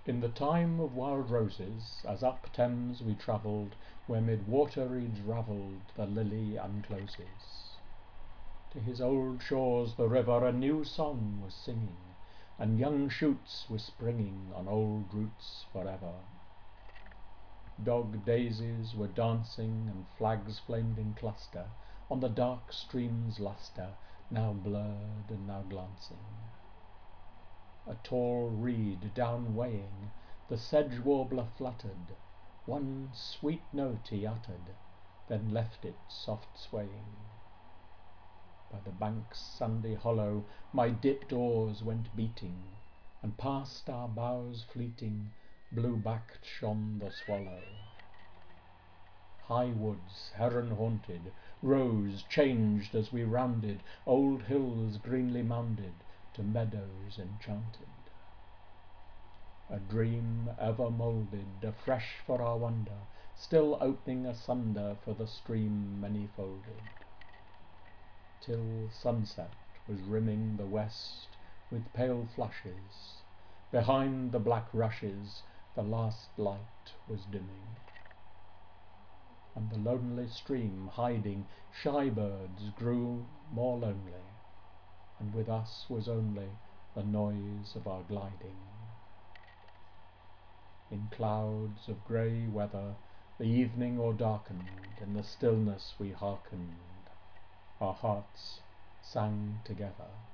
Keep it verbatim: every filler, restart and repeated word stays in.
In the time of wild roses, as up Thames we travelled, where mid water reeds ravelled the lily uncloses. To his old shores the river a new song was singing, and young shoots were springing on old roots forever. Dog daisies were dancing, and flags flamed in cluster on the dark stream's lustre, now blurred and now glancing. A tall reed down weighing, the sedge warbler fluttered, one sweet note he uttered, then left it soft swaying. By the bank's sandy hollow my dipped oars went beating, and past our bows fleeting, blue-backed shone the swallow. High woods, heron-haunted, rose, changed as we rounded old hills greenly mounded to meadows enchanted. A dream ever moulded, afresh for our wonder, still opening asunder for the stream many-folded, till sunset was rimming the west with pale flushes. Behind the black rushes the last light was dimming, and the lonely stream, hiding shy birds, grew more lonely, and with us was only the noise of our gliding. In clouds of grey weather the evening o'erdarkened, in the stillness we hearkened, our hearts sang together.